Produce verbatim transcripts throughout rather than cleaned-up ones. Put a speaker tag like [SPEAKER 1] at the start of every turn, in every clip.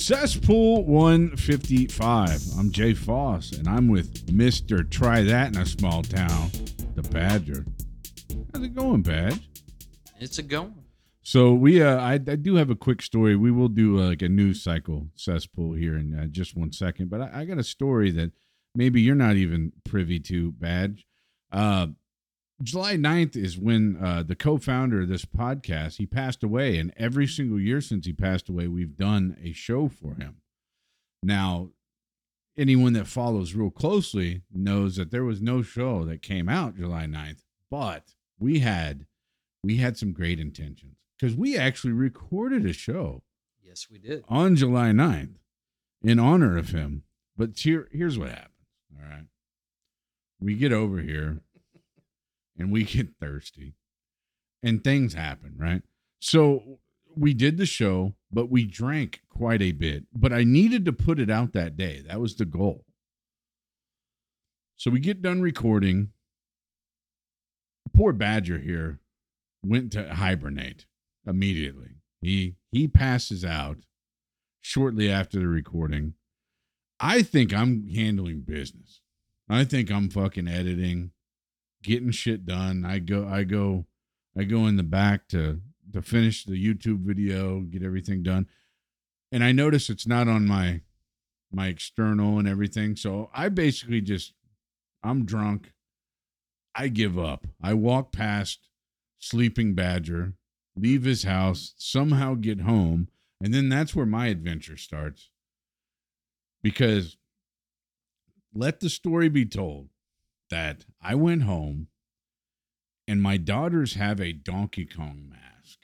[SPEAKER 1] Cesspool one fifty-five. I'm Jay Foss, and I'm with Mister Try That in a Small Town, the Badger. How's it going, Badge?
[SPEAKER 2] It's a going.
[SPEAKER 1] So we, uh, I, I do have a quick story. We will do uh, like a news cycle cesspool here in uh, just one second, but I, I got a story that maybe you're not even privy to, Badge. Uh, July ninth is when uh, the co-founder of this podcast, he passed away, and every single year since he passed away, we've done a show for him. Now, anyone that follows real closely knows that there was no show that came out July ninth, but we had we had some great intentions because we actually recorded a show.
[SPEAKER 2] Yes, we did.
[SPEAKER 1] On July ninth in honor of him. But here, here's what happens, all right? We get over here. And we get thirsty and things happen, right? So we did the show, but we drank quite a bit, but I needed to put it out that day. That was the goal. So we get done recording. Poor Badger here went to hibernate immediately. He, he passes out shortly after the recording. I think I'm handling business. I think I'm fucking editing, getting shit done. I go, I go, I go in the back to to finish the YouTube video, get everything done, and I notice it's not on my my external and everything. So I basically just, I'm drunk. I give up. I walk past sleeping Badger, leave his house, somehow get home, and then that's where my adventure starts. Because let the story be told that I went home and my daughters have a Donkey Kong mask.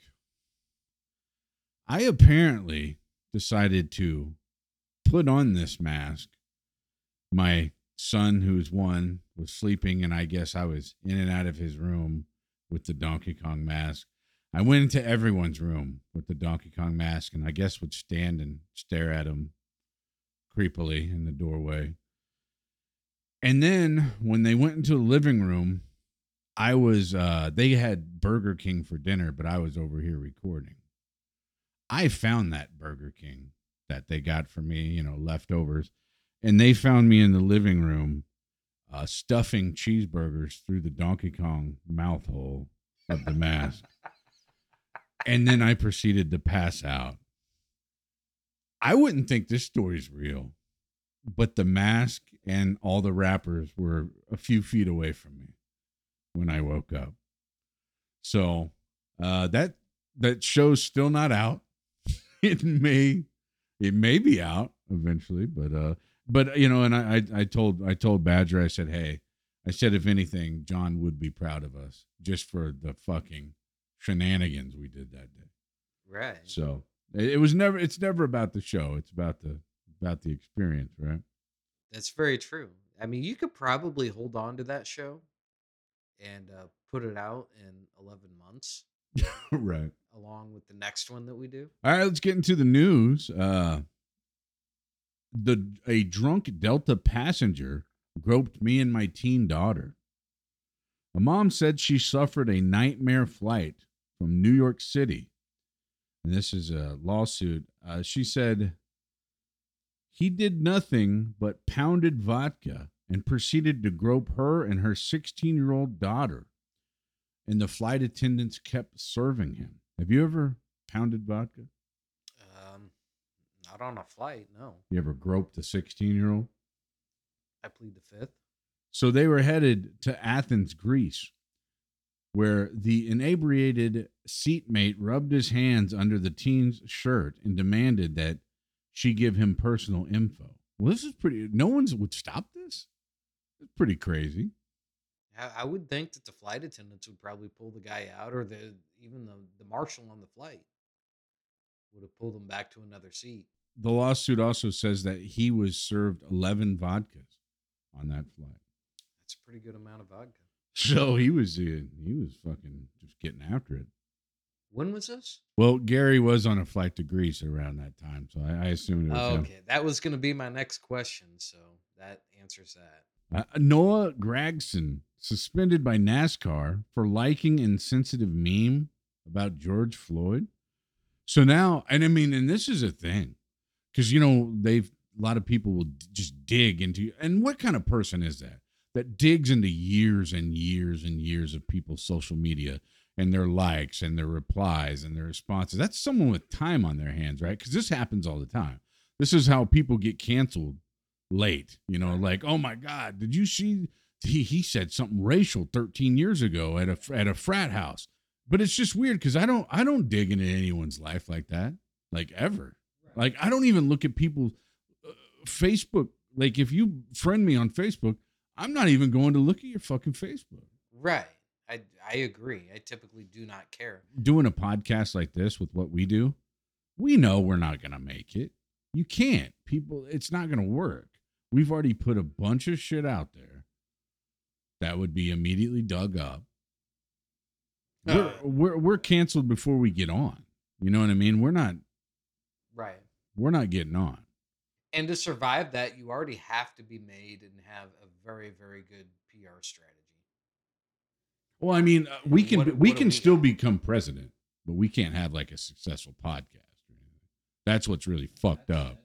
[SPEAKER 1] I apparently decided to put on this mask. My son, who's one, was sleeping, and I guess I was in and out of his room with the Donkey Kong mask. I went into everyone's room with the Donkey Kong mask, and I guess would stand and stare at him creepily in the doorway. And then when they went into the living room, I was, uh, they had Burger King for dinner, but I was over here recording. I found that Burger King that they got for me, you know, leftovers. And they found me in the living room uh, stuffing cheeseburgers through the Donkey Kong mouth hole of the mask. And then I proceeded to pass out. I wouldn't think this story's real, but the mask and all the wrappers were a few feet away from me when I woke up. So uh, that that show's still not out. It may it may be out eventually, but uh, but you know, and I, I I told I told Badger, I said, hey, I said if anything, John would be proud of us just for the fucking shenanigans we did that day.
[SPEAKER 2] Right.
[SPEAKER 1] So it, it was never. It's never about the show. It's about the about the experience, right?
[SPEAKER 2] That's very true. I mean, you could probably hold on to that show and uh, put it out in eleven months.
[SPEAKER 1] Right.
[SPEAKER 2] Along with the next one that we do.
[SPEAKER 1] All right, let's get into the news. Uh, the a drunk Delta passenger groped me and my teen daughter. A mom said she suffered a nightmare flight from New York City. And this is a lawsuit. Uh, she said he did nothing but pounded vodka and proceeded to grope her and her sixteen-year-old daughter. And the flight attendants kept serving him. Have you ever pounded vodka?
[SPEAKER 2] Um, not on a flight, no.
[SPEAKER 1] You ever groped a sixteen-year-old?
[SPEAKER 2] I plead the fifth.
[SPEAKER 1] So they were headed to Athens, Greece, where the inebriated seatmate rubbed his hands under the teen's shirt and demanded that she give him personal info. Well, this is pretty... No one would stop this? It's pretty crazy.
[SPEAKER 2] I would think that the flight attendants would probably pull the guy out, or the even the, the marshal on the flight would have pulled him back to another seat.
[SPEAKER 1] The lawsuit also says that he was served eleven vodkas on that flight.
[SPEAKER 2] That's a pretty good amount of vodka.
[SPEAKER 1] So he was uh, he was fucking just getting after it.
[SPEAKER 2] When was this?
[SPEAKER 1] Well, Gary was on a flight to Greece around that time, so I, I assumed it was
[SPEAKER 2] oh,
[SPEAKER 1] him.
[SPEAKER 2] Okay, that was going to be my next question, so that answers that.
[SPEAKER 1] Uh, Noah Gragson suspended by NASCAR for liking insensitive meme about George Floyd. So now, and I mean, and this is a thing. because you know they've a lot of people will d- just dig into. And what kind of person is that that digs into years and years and years of people's social media and their likes and their replies and their responses? That's someone with time on their hands, right? Because this happens all the time. This is how people get canceled late. You know, like, oh my God, did you see he, he said something racial thirteen years ago at a at a frat house? But it's just weird because I don't I don't dig into anyone's life like that, like ever. Like I don't even look at people's uh, Facebook. Like if you friend me on Facebook, I'm not even going to look at your fucking Facebook.
[SPEAKER 2] Right. I I agree. I typically do not care.
[SPEAKER 1] Doing a podcast like this with what we do, we know we're not going to make it. You can't. People, it's not going to work. We've already put a bunch of shit out there that would be immediately dug up. We're,
[SPEAKER 2] Uh,
[SPEAKER 1] we're we're canceled before we get on. You know what I mean? We're not
[SPEAKER 2] right.
[SPEAKER 1] we're not getting on.
[SPEAKER 2] And to survive that, you already have to be made and have a very, very good P R strategy.
[SPEAKER 1] Well, I mean, uh, we
[SPEAKER 2] And
[SPEAKER 1] can
[SPEAKER 2] what-
[SPEAKER 1] we
[SPEAKER 2] what do
[SPEAKER 1] can
[SPEAKER 2] we
[SPEAKER 1] still
[SPEAKER 2] got?
[SPEAKER 1] become president, but we can't have like a successful podcast. or anything. That's what's really fucked up.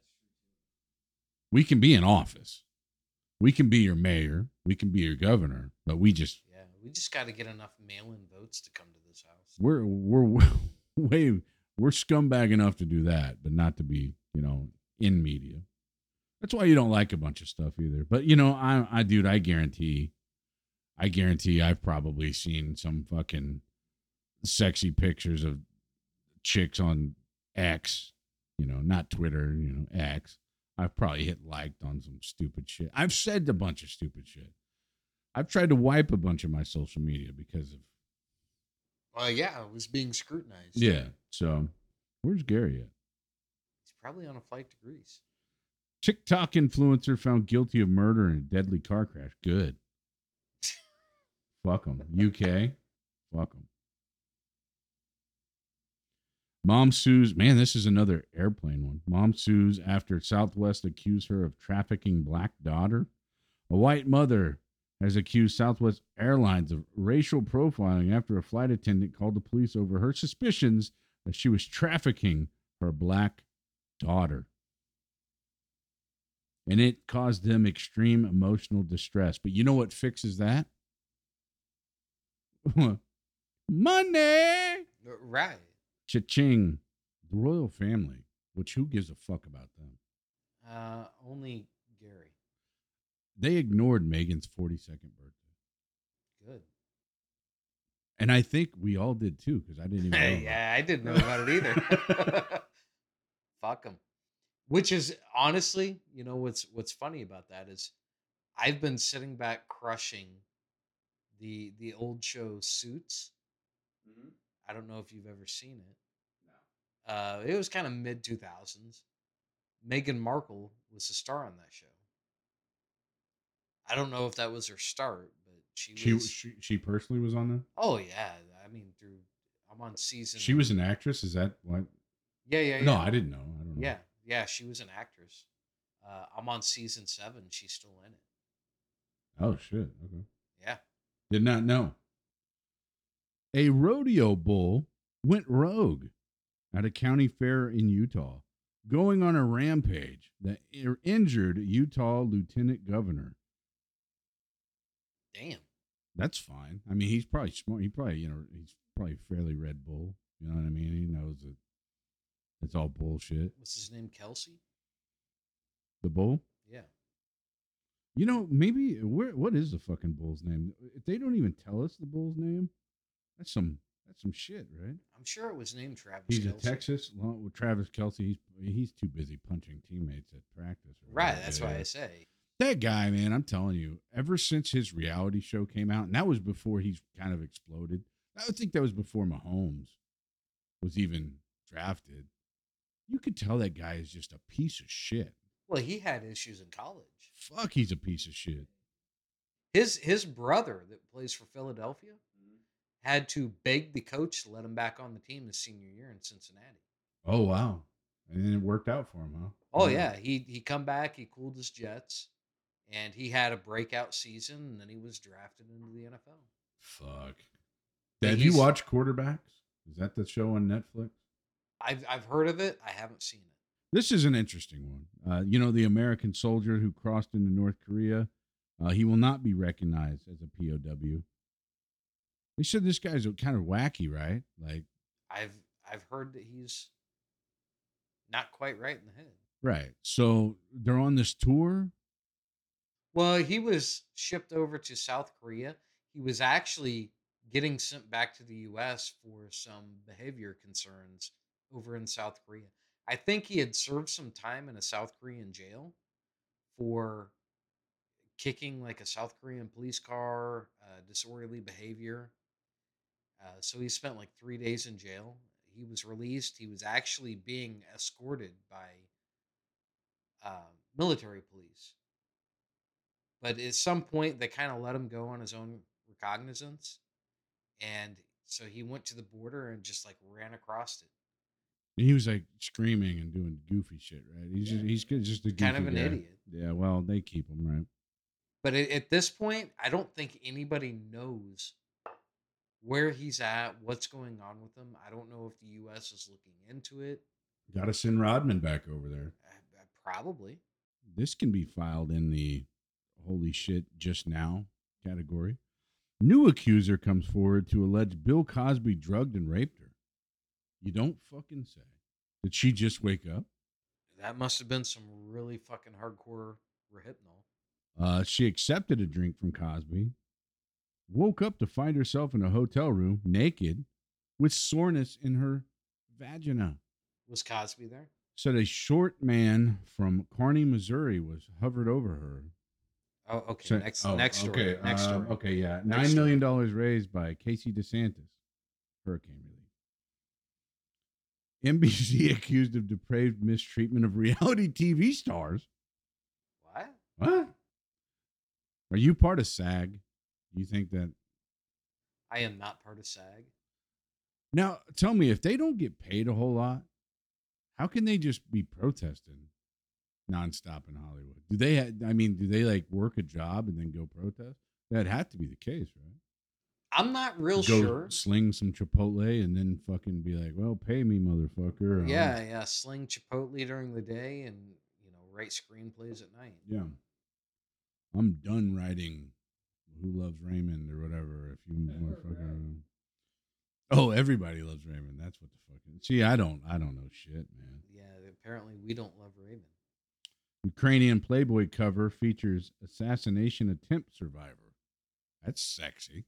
[SPEAKER 1] We can be in office. We can be your mayor. We can be your governor, but we just
[SPEAKER 2] Yeah, we just got to get enough mail-in votes to come to this house.
[SPEAKER 1] we're we're way we're scumbag enough to do that, but not to be, you know, in media. That's why you don't like a bunch of stuff either. But you know, I I dude, I guarantee I guarantee I've probably seen some fucking sexy pictures of chicks on X, you know, not Twitter, you know, X. I've probably hit liked on some stupid shit. I've said a bunch of stupid shit. I've tried to wipe a bunch of my social media because of
[SPEAKER 2] Well, yeah, it was being scrutinized.
[SPEAKER 1] yeah. So where's Gary at?
[SPEAKER 2] He's probably on a flight to Greece.
[SPEAKER 1] TikTok influencer found guilty of murder in a deadly car crash. Good. Fuck them. U K. Fuck them. Mom sues. Man, this is another airplane one. Mom sues after Southwest accused her of trafficking black daughter. A white mother has accused Southwest Airlines of racial profiling after a flight attendant called the police over her suspicions that she was trafficking her black daughter. And it caused them extreme emotional distress. But you know what fixes that? Money!
[SPEAKER 2] Right.
[SPEAKER 1] Cha-ching. The royal family, which who gives a fuck about them?
[SPEAKER 2] Uh, only Gary.
[SPEAKER 1] They ignored Megan's forty-second birthday.
[SPEAKER 2] Good.
[SPEAKER 1] And I think we all did too, because I didn't even know. about it.
[SPEAKER 2] Yeah, I didn't know about it either. Fuck them. Which is honestly, you know what's what's funny about that is, I've been sitting back crushing the the old show Suits. I don't know if you've ever seen it. No. Uh, it was kind of mid two thousands. Meghan Markle was a star on that show. I don't know if that was her start, but she
[SPEAKER 1] She,
[SPEAKER 2] was.
[SPEAKER 1] she she personally was on there.
[SPEAKER 2] Oh yeah, I mean through. I'm on season.
[SPEAKER 1] She was an actress. Is that what?
[SPEAKER 2] Yeah, yeah, yeah.
[SPEAKER 1] No, I didn't know. I don't know.
[SPEAKER 2] Yeah, yeah, she was an actress. Uh, I'm on season seven. She's still in it.
[SPEAKER 1] Oh shit. Okay.
[SPEAKER 2] Yeah.
[SPEAKER 1] Did not know. A rodeo bull went rogue at a county fair in Utah, going on a rampage that ir- injured Utah Lieutenant Governor.
[SPEAKER 2] Damn.
[SPEAKER 1] That's fine. I mean, he's probably smart. He probably, you know, he's probably fairly Red Bull. You know what I mean? He knows that it's all bullshit.
[SPEAKER 2] What's his name? Kelsey?
[SPEAKER 1] The bull?
[SPEAKER 2] Yeah.
[SPEAKER 1] You know, maybe where what is the fucking bull's name? If they don't even tell us the bull's name, that's some that's some shit, right?
[SPEAKER 2] I'm sure it was named Travis
[SPEAKER 1] He's
[SPEAKER 2] Kelce.
[SPEAKER 1] a Texas along with Travis Kelsey. He's he's too busy punching teammates at practice. or
[SPEAKER 2] Right,
[SPEAKER 1] whatever
[SPEAKER 2] that's
[SPEAKER 1] it
[SPEAKER 2] why I
[SPEAKER 1] is.
[SPEAKER 2] say.
[SPEAKER 1] That guy, man, I'm telling you, ever since his reality show came out, and that was before he's kind of exploded. I would think that was before Mahomes was even drafted. You could tell that guy is just a piece of shit.
[SPEAKER 2] Well, he had issues in college.
[SPEAKER 1] Fuck, he's a piece of shit.
[SPEAKER 2] His his brother that plays for Philadelphia had to beg the coach to let him back on the team his senior year in Cincinnati.
[SPEAKER 1] Oh wow, and then it worked out for him, huh?
[SPEAKER 2] Oh yeah, he he come back, he cooled his jets, and he had a breakout season, and then he was drafted into the N F L.
[SPEAKER 1] Fuck.
[SPEAKER 2] But
[SPEAKER 1] Have you
[SPEAKER 2] he's-
[SPEAKER 1] watched Quarterbacks? Is that the show on Netflix?
[SPEAKER 2] I've I've heard of it. I haven't seen it.
[SPEAKER 1] This is an interesting one. Uh, you know, the American soldier who crossed into North Korea, uh, he will not be recognized as a P O W. They said this guy's kind of wacky, right? Like,
[SPEAKER 2] I've I've heard that he's not quite right in the head.
[SPEAKER 1] right. So they're on this tour.
[SPEAKER 2] Well, he was shipped over to South Korea. He was actually getting sent back to the U S for some behavior concerns over in South Korea. I think he had served some time in a South Korean jail for kicking like a South Korean police car, uh, disorderly behavior. Uh, so he spent like three days in jail. He was released. He was actually being escorted by uh, military police. But at some point, they kind of let him go on his own recognizance. And so he went to the border and just like ran across it.
[SPEAKER 1] And he was like screaming and doing goofy shit, right? He's just, he's good- just a goofy
[SPEAKER 2] Kind of an
[SPEAKER 1] guy.
[SPEAKER 2] idiot.
[SPEAKER 1] Yeah, well, they keep him, right?
[SPEAKER 2] But at, at this point, I don't think anybody knows where he's at, what's going on with him. I don't know if the U S is looking into it.
[SPEAKER 1] Got to send Rodman back over there.
[SPEAKER 2] Uh, uh, probably.
[SPEAKER 1] This can be filed in the holy shit just now category. New accuser comes forward to allege Bill Cosby drugged and raped her. You don't fucking say. Did she just wake up?
[SPEAKER 2] That must have been some really fucking hardcore rehypnol.
[SPEAKER 1] Uh, she accepted a drink from Cosby, woke up to find herself in a hotel room naked with soreness in her vagina.
[SPEAKER 2] Was Cosby there?
[SPEAKER 1] Said a short man from Kearney, Missouri was hovered over her.
[SPEAKER 2] Oh, okay.
[SPEAKER 1] So-
[SPEAKER 2] next,
[SPEAKER 1] oh,
[SPEAKER 2] next story.
[SPEAKER 1] okay,
[SPEAKER 2] Next
[SPEAKER 1] um,
[SPEAKER 2] story.
[SPEAKER 1] okay, yeah.
[SPEAKER 2] Next
[SPEAKER 1] Nine million dollars raised by Casey DeSantis. Hurricane relief. N B C accused of depraved mistreatment of reality T V stars.
[SPEAKER 2] What?
[SPEAKER 1] What? Are you part of SAG? You think that?
[SPEAKER 2] I am not part of SAG.
[SPEAKER 1] Now, tell me, if they don't get paid a whole lot, how can they just be protesting nonstop in Hollywood? Do they? Ha- I mean, do they like work a job and then go protest? That'd have to be the case, right?
[SPEAKER 2] I'm not real
[SPEAKER 1] Go
[SPEAKER 2] sure.
[SPEAKER 1] sling some Chipotle and then fucking be like, "Well, pay me, motherfucker." I'll-
[SPEAKER 2] Yeah, yeah. Sling Chipotle during the day and, you know, write screenplays at night.
[SPEAKER 1] yeah. I'm done writing Who Loves Raymond or whatever. If you motherfucker. Oh, everybody loves Raymond. That's what the fucking. See, I don't. I don't know shit, man.
[SPEAKER 2] Yeah, apparently we don't love Raven.
[SPEAKER 1] Ukrainian Playboy cover features assassination attempt survivor. That's sexy.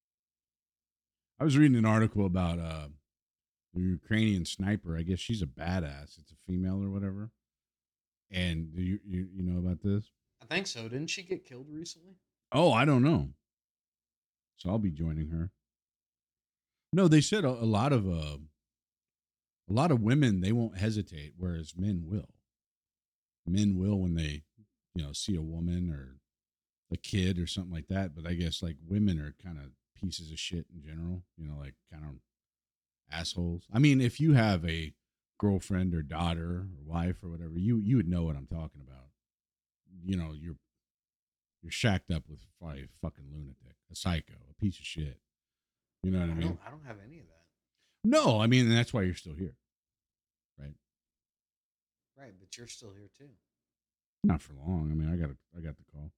[SPEAKER 1] I was reading an article about uh, the Ukrainian sniper. I guess she's a badass. It's a female or whatever. And do you you, you know about this?
[SPEAKER 2] I think so. Didn't she get killed recently?
[SPEAKER 1] Oh, I don't know. So I'll be joining her. No, they said a, a lot of uh, a lot of women, they won't hesitate, whereas men will. Men will when they, you know, see a woman or a kid or something like that. But I guess like women are kind of pieces of shit in general. You know, like kind of assholes. I mean, if you have a girlfriend or daughter or wife or whatever, you you would know what I'm talking about. You know, you're you're shacked up with probably a fucking lunatic, a psycho, a piece of shit. You know what I,
[SPEAKER 2] I
[SPEAKER 1] mean?
[SPEAKER 2] don't. I don't have any of that.
[SPEAKER 1] No, I mean that's why you're still here, right?
[SPEAKER 2] Right, but you're still here too.
[SPEAKER 1] Not for long. I mean, I got a, I got the call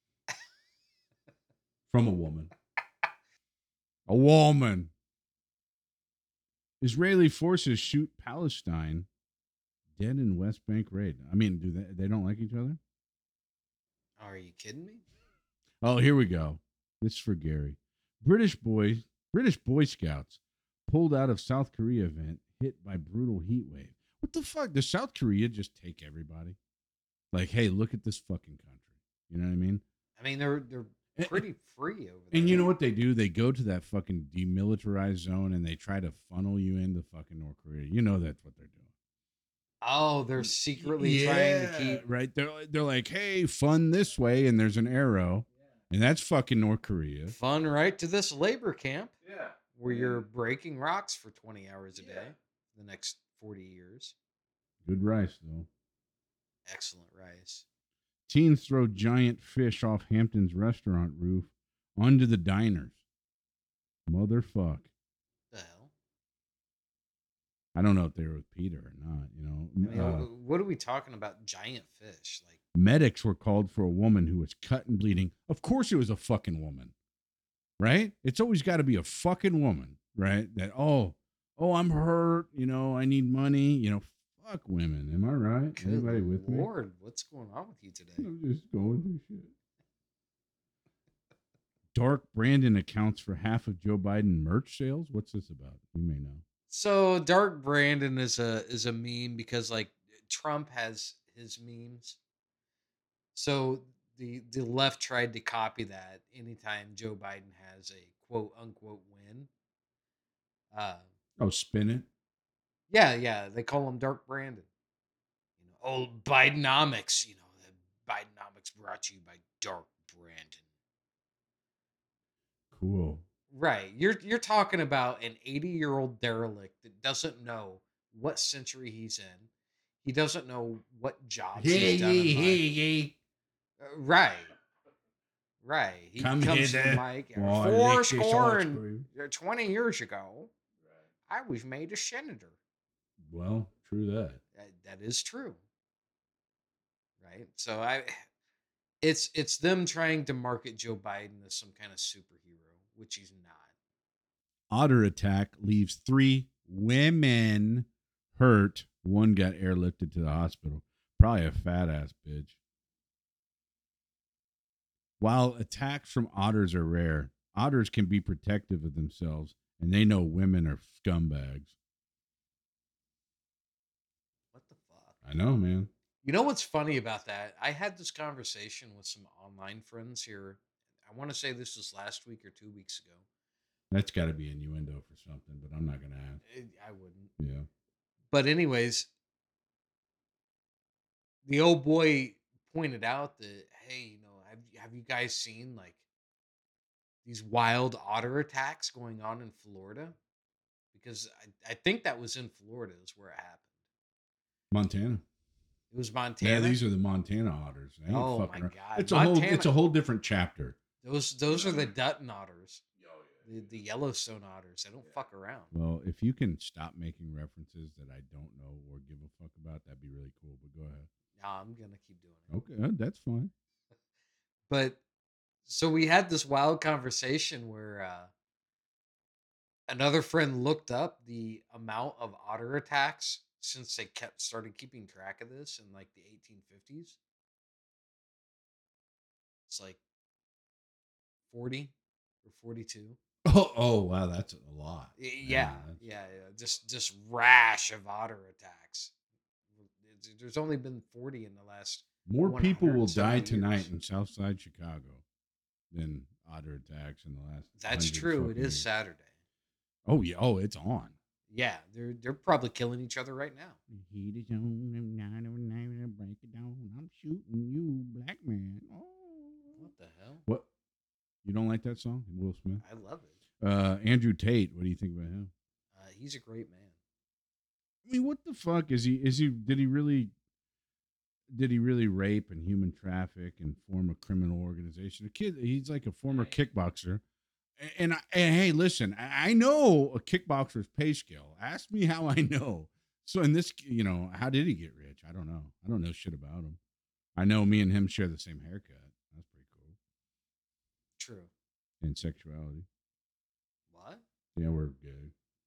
[SPEAKER 1] from a woman. A woman. Israeli forces shoot Palestine dead in West Bank raid. I mean, do they? They don't like each other?
[SPEAKER 2] Are you kidding me?
[SPEAKER 1] Oh, here we go. This is for Gary. British boys, British Boy Scouts pulled out of South Korea event hit by brutal heat wave. What the fuck? Does South Korea just take everybody? Like, hey, look at this fucking country. You know what I mean?
[SPEAKER 2] I mean, they're they're
[SPEAKER 1] And-
[SPEAKER 2] pretty free over there.
[SPEAKER 1] And you know what they do? They go to that fucking demilitarized zone and they try to funnel you into fucking North Korea. You know that's what they're doing.
[SPEAKER 2] Oh, they're secretly trying to keep.
[SPEAKER 1] right. They're they're like, hey, fun this way, and there's an arrow, and that's fucking North Korea.
[SPEAKER 2] Fun right to this labor camp
[SPEAKER 3] Yeah.
[SPEAKER 2] where you're breaking rocks for twenty hours a day the next forty years.
[SPEAKER 1] Good rice though.
[SPEAKER 2] Excellent rice.
[SPEAKER 1] Teens throw giant fish off Hampton's restaurant roof onto the diners. Motherfuck.
[SPEAKER 2] The hell?
[SPEAKER 1] I don't know if they were with Peter or not. You know,
[SPEAKER 2] I mean,
[SPEAKER 1] uh,
[SPEAKER 2] wh- what are we talking about? Giant fish, like
[SPEAKER 1] medics were called for a woman who was cut and bleeding. Of course, it was a fucking woman, right? It's always got to be a fucking woman, right? That oh, oh, I'm hurt. You know, I need money. You know, fuck women. Am I right?
[SPEAKER 2] good
[SPEAKER 1] Anybody with me?
[SPEAKER 2] Lord, what's going on with you today?
[SPEAKER 1] I'm just going through shit. Dark Brandon accounts for half of Joe Biden merch sales. What's this about? You may know.
[SPEAKER 2] So Dark Brandon is a is a meme because like Trump has his memes. So the the left tried to copy that anytime Joe Biden has a quote unquote win. Uh,
[SPEAKER 1] Oh, spin it.
[SPEAKER 2] yeah, yeah, they call him Dark Brandon. You know, oh Bidenomics. You know, the Bidenomics brought to you by Dark Brandon.
[SPEAKER 1] Cool.
[SPEAKER 2] Right. You're you're talking about an eighty year old derelict that doesn't know what century he's in. He doesn't know what jobs he's done in life. Uh, Right. Right. He
[SPEAKER 1] Come
[SPEAKER 2] comes
[SPEAKER 1] here
[SPEAKER 2] to the
[SPEAKER 1] there
[SPEAKER 2] mic.
[SPEAKER 1] while I
[SPEAKER 2] Four
[SPEAKER 1] lick this
[SPEAKER 2] score
[SPEAKER 1] ice
[SPEAKER 2] and
[SPEAKER 1] cream."
[SPEAKER 2] uh, twenty years ago, I was made a senator.
[SPEAKER 1] Well, true that.
[SPEAKER 2] That, that is true. Right. So I it's it's them trying to market Joe Biden as some kind of superhero, which he's not.
[SPEAKER 1] Otter attack leaves three women hurt. One got airlifted to the hospital. Probably a fat ass bitch. While attacks from otters are rare, otters can be protective of themselves, and they know women are scumbags.
[SPEAKER 2] What the fuck?
[SPEAKER 1] I know, man.
[SPEAKER 2] You know what's funny about that? I had this conversation with some online friends here. I want to say this was last week or two weeks ago.
[SPEAKER 1] That's got to be innuendo for something, but I'm not going to ask.
[SPEAKER 2] Eh, I wouldn't.
[SPEAKER 1] Yeah.
[SPEAKER 2] But anyways, the old boy pointed out that, hey, you know, have, have you guys seen like these wild otter attacks going on in Florida? Because I, I think that was in Florida is where it happened.
[SPEAKER 1] Montana.
[SPEAKER 2] It was Montana.
[SPEAKER 1] Yeah, these are the Montana otters. They ain't
[SPEAKER 2] Oh
[SPEAKER 1] fucking
[SPEAKER 2] my
[SPEAKER 1] around.
[SPEAKER 2] God.
[SPEAKER 1] It's a
[SPEAKER 2] Montana,
[SPEAKER 1] whole it's a whole different chapter.
[SPEAKER 2] Those those are the Dutton otters. The, the Yellowstone otters. They don't fuck around.
[SPEAKER 1] Well, if you can stop making references that I don't know or give a fuck about, that'd be really cool. But go ahead.
[SPEAKER 2] No, I'm gonna keep doing it.
[SPEAKER 1] Okay, uh, that's fine.
[SPEAKER 2] But so we had this wild conversation where uh, another friend looked up the amount of otter attacks since they kept started keeping track of this in like the eighteen fifties. It's like forty or forty-two.
[SPEAKER 1] Oh, oh, wow, that's a lot.
[SPEAKER 2] Y-
[SPEAKER 1] Man,
[SPEAKER 2] Yeah,
[SPEAKER 1] that's-
[SPEAKER 2] yeah, yeah. Just just rash of otter attacks. It's- There's only been forty in the last.
[SPEAKER 1] More people will die
[SPEAKER 2] one hundred seventy
[SPEAKER 1] tonight
[SPEAKER 2] years.
[SPEAKER 1] in Southside Chicago than otter attacks in the last.
[SPEAKER 2] That's
[SPEAKER 1] one hundred
[SPEAKER 2] true. It
[SPEAKER 1] fucking
[SPEAKER 2] is
[SPEAKER 1] years.
[SPEAKER 2] Saturday.
[SPEAKER 1] Oh yeah. Oh, it's on.
[SPEAKER 2] Yeah, they're they're probably killing each other right now.
[SPEAKER 1] The heat is on, and nine of nine, break it down. I'm shooting you, black man. Oh.
[SPEAKER 2] What the hell?
[SPEAKER 1] What? You don't like that song, Will Smith?
[SPEAKER 2] I love it.
[SPEAKER 1] Uh, Andrew Tate. What do you think about him?
[SPEAKER 2] Uh, he's a great man.
[SPEAKER 1] I mean, what the fuck is he? Is he? Did he really? Did he really rape and human traffic and form a criminal organization? A kid. He's like a former kickboxer. And, and, I, and hey, listen, I, I know a kickboxer's pay scale. Ask me how I know. So in this, you know, how did he get rich? I don't know. I don't know shit about him. I know me and him share the same haircut. That's pretty cool.
[SPEAKER 2] True.
[SPEAKER 1] And sexuality.
[SPEAKER 2] What?
[SPEAKER 1] Yeah, we're gay.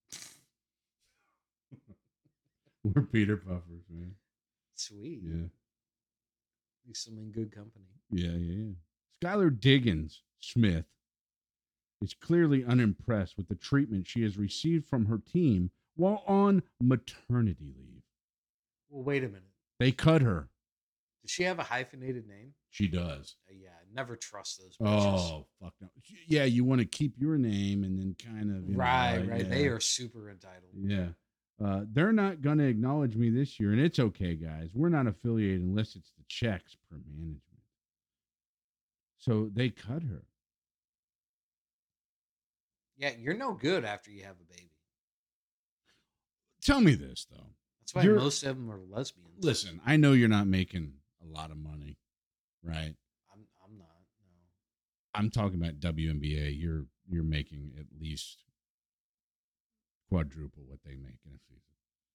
[SPEAKER 1] We're Peter Puffers, man.
[SPEAKER 2] Sweet.
[SPEAKER 1] Yeah.
[SPEAKER 2] At least I'm in good company.
[SPEAKER 1] Yeah, yeah, yeah. Skylar Diggins Smith is clearly unimpressed with the treatment she has received from her team while on maternity leave.
[SPEAKER 2] Well, wait a minute.
[SPEAKER 1] They cut her.
[SPEAKER 2] Does she have a hyphenated name?
[SPEAKER 1] She does.
[SPEAKER 2] Uh, yeah, never trust those bitches.
[SPEAKER 1] Oh, fuck no. Yeah, you want to keep your name and then kind of. You
[SPEAKER 2] right,
[SPEAKER 1] know,
[SPEAKER 2] right.
[SPEAKER 1] yeah.
[SPEAKER 2] They are super entitled.
[SPEAKER 1] Yeah. Uh, they're not going to acknowledge me this year, and it's okay, guys. We're not affiliated unless it's the checks per management. So they cut her.
[SPEAKER 2] Yeah, you're no good after you have a baby.
[SPEAKER 1] Tell me this, though.
[SPEAKER 2] That's why
[SPEAKER 1] You're-
[SPEAKER 2] most of them are lesbians.
[SPEAKER 1] Listen, I know you're not making a lot of money, right?
[SPEAKER 2] I'm I'm not. No.
[SPEAKER 1] I'm talking about W N B A. You're you're making at least quadruple what they make in a season.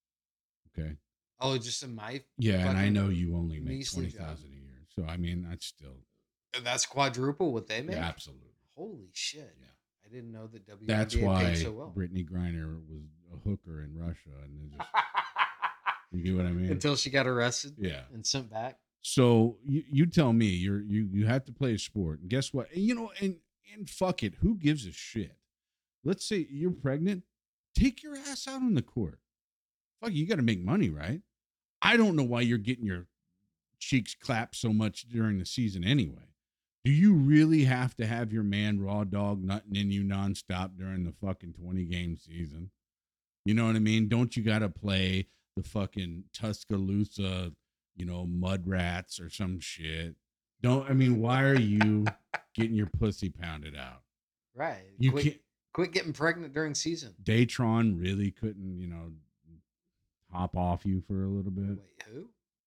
[SPEAKER 1] Okay.
[SPEAKER 2] Oh, just in my
[SPEAKER 1] Yeah, and I
[SPEAKER 2] fucking
[SPEAKER 1] know you only make
[SPEAKER 2] measly
[SPEAKER 1] twenty
[SPEAKER 2] job.
[SPEAKER 1] thousand a year, so I mean that's still
[SPEAKER 2] And that's quadruple what they make?
[SPEAKER 1] yeah, absolutely.
[SPEAKER 2] Holy shit.
[SPEAKER 1] Yeah.
[SPEAKER 2] I didn't know that W N B A
[SPEAKER 1] That's
[SPEAKER 2] paid
[SPEAKER 1] why
[SPEAKER 2] so well.
[SPEAKER 1] Brittany Griner was a hooker in Russia, and then just you get what I mean?
[SPEAKER 2] Until she got arrested
[SPEAKER 1] Yeah.
[SPEAKER 2] and sent back.
[SPEAKER 1] So you, you tell me you're you you have to play a sport, and guess what? You know, and and fuck it, who gives a shit? Let's say you're pregnant, take your ass out on the court. Fuck, you got to make money, right? I don't know why you're getting your cheeks clapped so much during the season anyway. Do you really have to have your man raw dog nutting in you nonstop during the fucking twenty game season? You know what I mean? Don't you got to play the fucking Tuscaloosa, you know, mud rats or some shit? Don't, I mean, why are you getting your pussy pounded out?
[SPEAKER 2] Right.
[SPEAKER 1] You
[SPEAKER 2] quit,
[SPEAKER 1] can't,
[SPEAKER 2] quit getting pregnant during season.
[SPEAKER 1] Daytron really couldn't, you know, hop off you for a little bit.
[SPEAKER 2] Wait, who?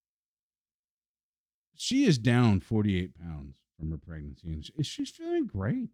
[SPEAKER 1] She is down forty-eight pounds from her pregnancy, and she- she's feeling great.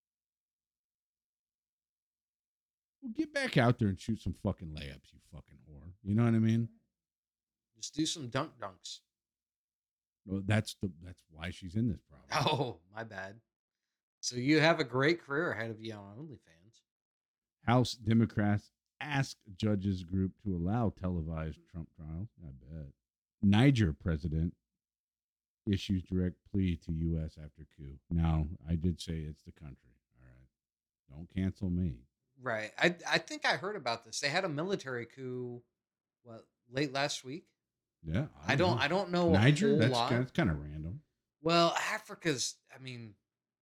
[SPEAKER 1] Well, get back out there and shoot some fucking layups, you fucking whore. You know what I mean?
[SPEAKER 2] Just do some dunk dunks.
[SPEAKER 1] Well, that's the that's why she's in this problem.
[SPEAKER 2] Oh, my bad. So you have a great career ahead of you on OnlyFans.
[SPEAKER 1] House Democrats asked judges group to allow televised Trump trials. I bet. Niger president issues direct plea to U S after coup. Now, I did say it's the country. All right. Don't cancel me.
[SPEAKER 2] Right. I I think I heard about this. They had a military coup what late last week.
[SPEAKER 1] Yeah.
[SPEAKER 2] I don't
[SPEAKER 1] know.
[SPEAKER 2] I don't know
[SPEAKER 1] Niger?
[SPEAKER 2] a whole
[SPEAKER 1] That's,
[SPEAKER 2] lot.
[SPEAKER 1] that's kind of random.
[SPEAKER 2] Well, Africa's I mean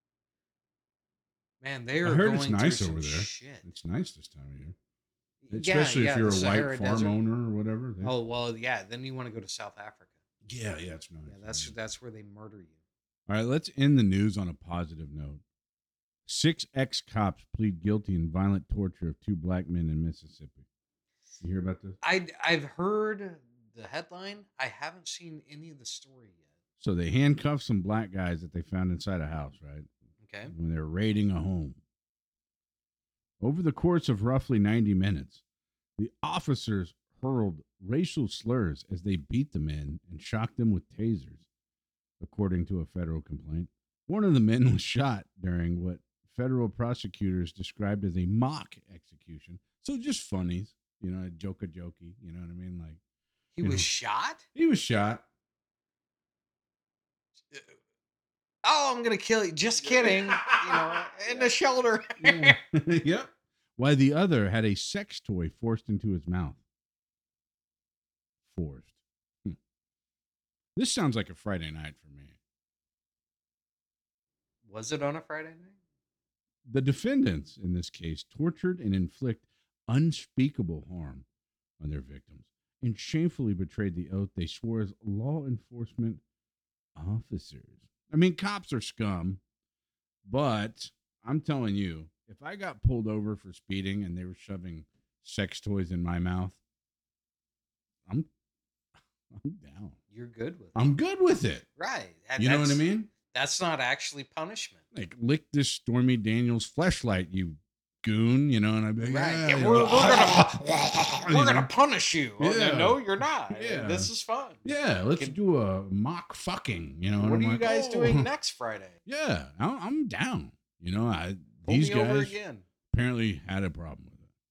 [SPEAKER 2] man, they are
[SPEAKER 1] I heard
[SPEAKER 2] going
[SPEAKER 1] it's nice
[SPEAKER 2] through some
[SPEAKER 1] over there.
[SPEAKER 2] shit.
[SPEAKER 1] It's nice this time of year.
[SPEAKER 2] Yeah,
[SPEAKER 1] Especially
[SPEAKER 2] yeah,
[SPEAKER 1] if you're
[SPEAKER 2] the
[SPEAKER 1] a
[SPEAKER 2] Sahara
[SPEAKER 1] white farm
[SPEAKER 2] Desert.
[SPEAKER 1] owner or whatever. They-
[SPEAKER 2] Oh well, yeah. Then you want to go to South Africa.
[SPEAKER 1] yeah, yeah, it's nice.
[SPEAKER 2] Yeah, that's that's where they murder you.
[SPEAKER 1] All right, let's end the news on a positive note. Six ex-cops plead guilty in violent torture of two black men in Mississippi. You hear about this?
[SPEAKER 2] I I've heard the headline. I haven't seen any of the story yet.
[SPEAKER 1] So they handcuffed some black guys that they found inside a house, right?
[SPEAKER 2] Okay.
[SPEAKER 1] When they were raiding a home. Over the course of roughly ninety minutes, the officers hurled racial slurs as they beat the men and shocked them with tasers, according to a federal complaint. One of the men was shot during what federal prosecutors described as a mock execution. So just funnies, you know, joke a jokey, you know what I mean? Like
[SPEAKER 2] He
[SPEAKER 1] you
[SPEAKER 2] was
[SPEAKER 1] know.
[SPEAKER 2] shot?
[SPEAKER 1] He was shot.
[SPEAKER 2] Oh, I'm gonna kill you. Just kidding. You know, in the shoulder.
[SPEAKER 1] Yeah. Yep. While the other had a sex toy forced into his mouth. Forced. Hmm. This sounds like a Friday night for me.
[SPEAKER 2] Was it on a Friday night?
[SPEAKER 1] The defendants, in this case, tortured and inflict unspeakable harm on their victims and shamefully betrayed the oath they swore as law enforcement officers. I mean, cops are scum, but I'm telling you, if I got pulled over for speeding and they were shoving sex toys in my mouth, I'm I'm down.
[SPEAKER 2] You're good with it.
[SPEAKER 1] I'm good with it.
[SPEAKER 2] Right. And
[SPEAKER 1] You know what I
[SPEAKER 2] that's-
[SPEAKER 1] mean?
[SPEAKER 2] That's not actually punishment.
[SPEAKER 1] Like, lick this Stormy Daniels fleshlight, you goon, you know, and I'd be like,
[SPEAKER 2] Right.
[SPEAKER 1] yeah,
[SPEAKER 2] Yeah,
[SPEAKER 1] you
[SPEAKER 2] we're,
[SPEAKER 1] know,
[SPEAKER 2] we're gonna
[SPEAKER 1] you
[SPEAKER 2] we're
[SPEAKER 1] know.
[SPEAKER 2] gonna punish you. Oh,
[SPEAKER 1] Yeah.
[SPEAKER 2] No, you're not.
[SPEAKER 1] Yeah.
[SPEAKER 2] This is fun.
[SPEAKER 1] Yeah, let's
[SPEAKER 2] Can-
[SPEAKER 1] do a mock fucking, you know. and
[SPEAKER 2] What
[SPEAKER 1] I'm
[SPEAKER 2] are you
[SPEAKER 1] like,
[SPEAKER 2] guys
[SPEAKER 1] oh.
[SPEAKER 2] doing next Friday?
[SPEAKER 1] Yeah, I'm, I'm down. You know, I
[SPEAKER 2] Pull
[SPEAKER 1] these
[SPEAKER 2] me
[SPEAKER 1] guys
[SPEAKER 2] over again.
[SPEAKER 1] apparently had a problem with it.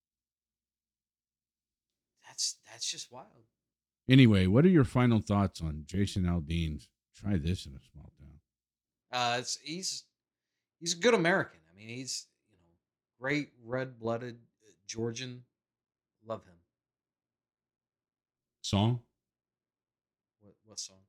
[SPEAKER 2] That's that's just wild.
[SPEAKER 1] Anyway, what are your final thoughts on Jason Aldean's "Try This in a Small Town"?
[SPEAKER 2] Uh, it's he's he's a good American. I mean, he's you know great red blooded uh, Georgian. Love him.
[SPEAKER 1] Song?
[SPEAKER 2] What what song?